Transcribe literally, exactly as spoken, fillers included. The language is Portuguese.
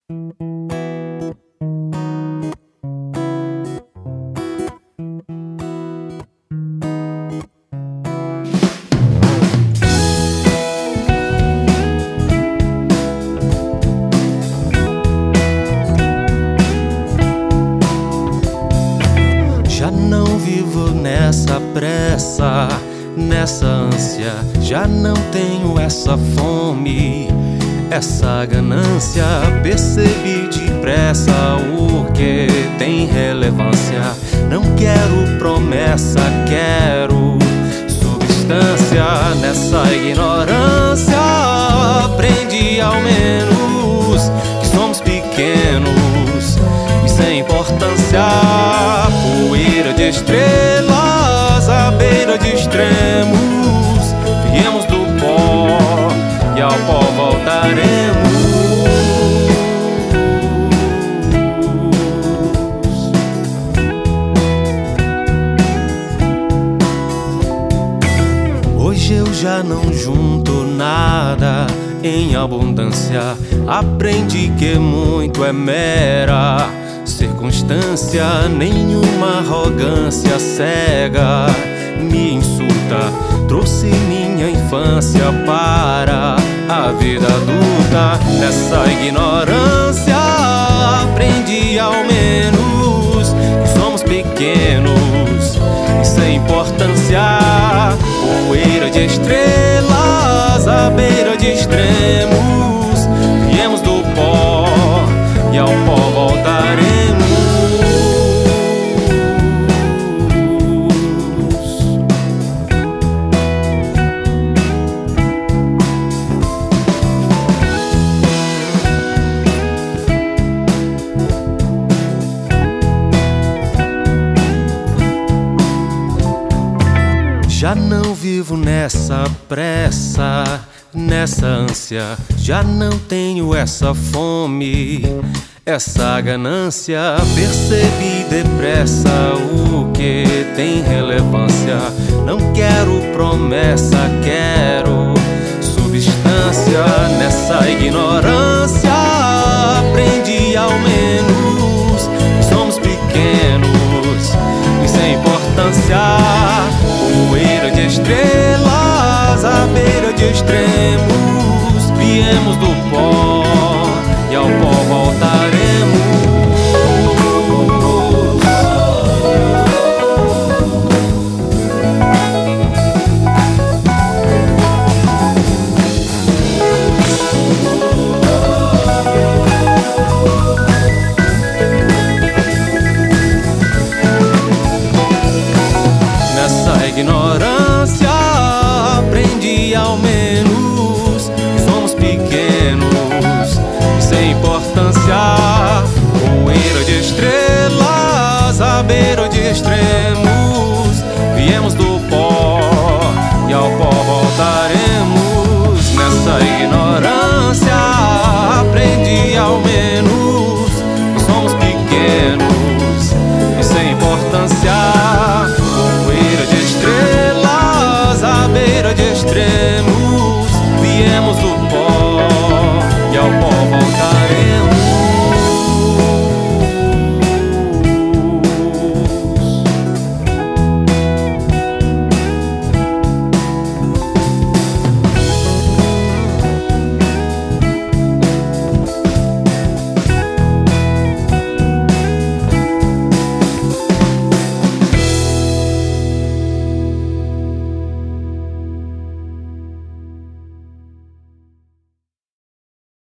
Já não vivo nessa pressa, nessa ânsia, já não tenho essa fome, essa ganância. Percebi depressa o que tem relevância. Não quero promessa, quero substância. Nessa ignorância aprendi ao menos que somos pequenos e sem importância. Poeira de estrelas à beira de extremos, viemos do pó e ao pó voltaremos. Hoje eu já não junto nada em abundância. Aprendi que muito é mera circunstância. Nenhuma arrogância cega me insulta. Trouxe minha infância para a vida adulta. Nessa ignorância aprendi ao menos que somos pequenos e sem importância. Poeira de estrelas à beira de extremos, viemos do pó e ao pó voltaremos. Já não vivo nessa pressa, nessa ânsia, já não tenho essa fome, essa ganância. Percebi depressa o que tem relevância. Não quero promessa, quero substância. Nessa ignorância aprendi ao menos que somos pequenos e sem importância. Poeira de estrelas à beira de extremos, viemos do pó e ao pó voltaremos. Ignorância aprendi ao menos que somos pequenos e sem importância. Poeira de estrelas à beira de extremos, viemos do pó e ao pó voltaremos. Nessa ignorância